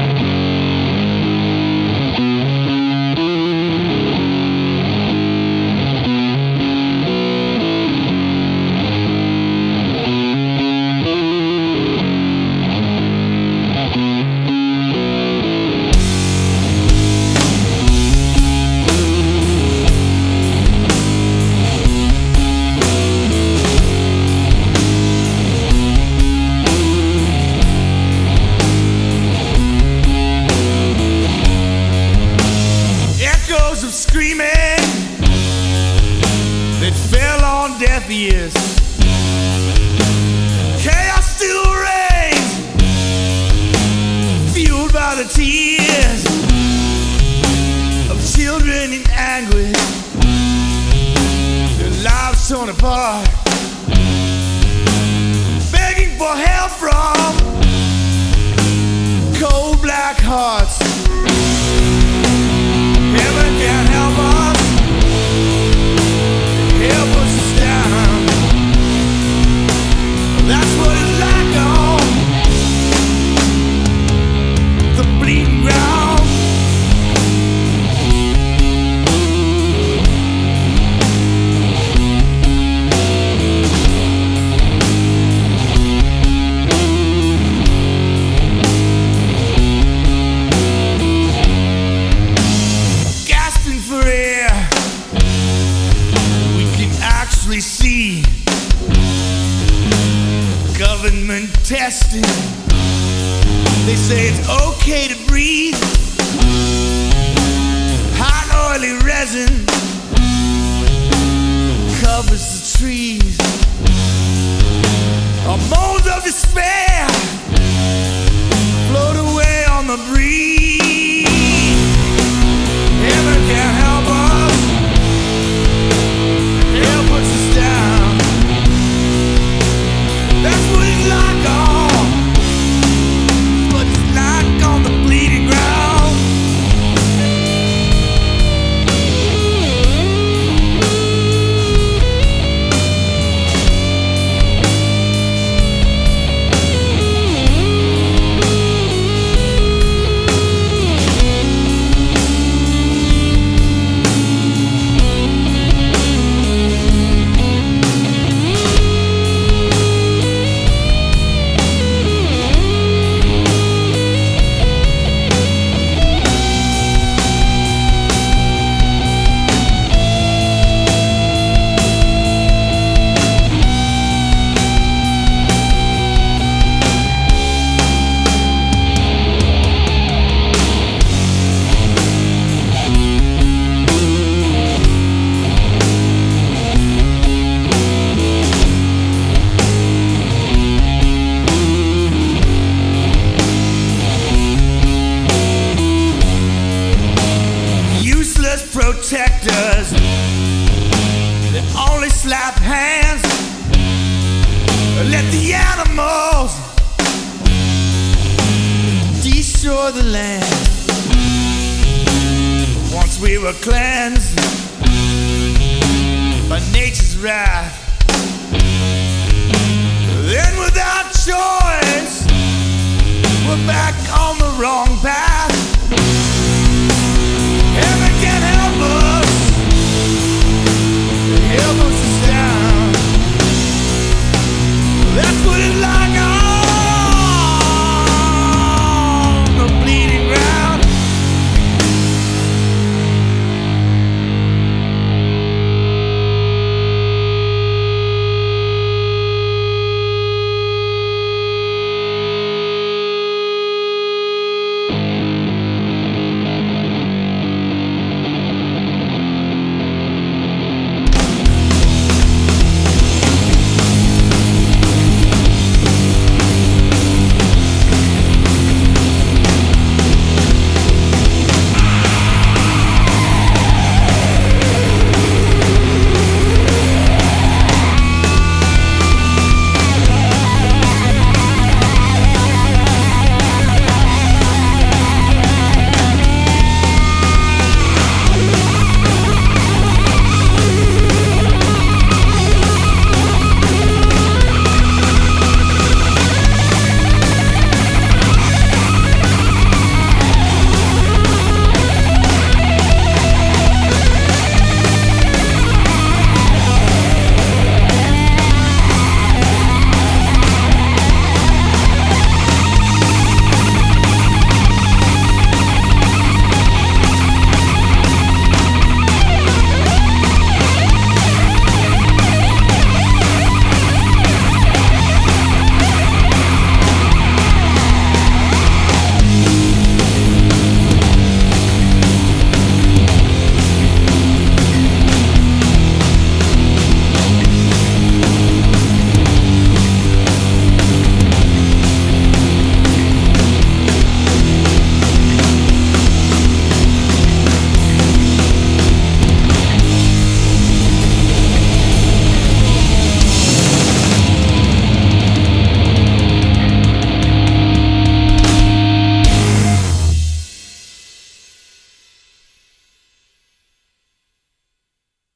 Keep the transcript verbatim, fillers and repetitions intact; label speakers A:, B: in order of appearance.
A: Deaf ears. Chaos still reigns, fueled by the tears of children in anguish, their lives torn apart, begging for help from cold black hearts. Heaven can't help us, help us. That's what it's like on the bleeding ground. Gasping for air, we can actually see government testing. They say it's okay to breathe. Hot oily resin covers the trees. Our moans of despair float away on the breeze. Heaven can't help us, hell puts us down. That's what it's like on, what it's like on the bleeding ground. Protectors that only slap hands, let the animals destroy the land. Once we were cleansed by nature's wrath, then without choice we're back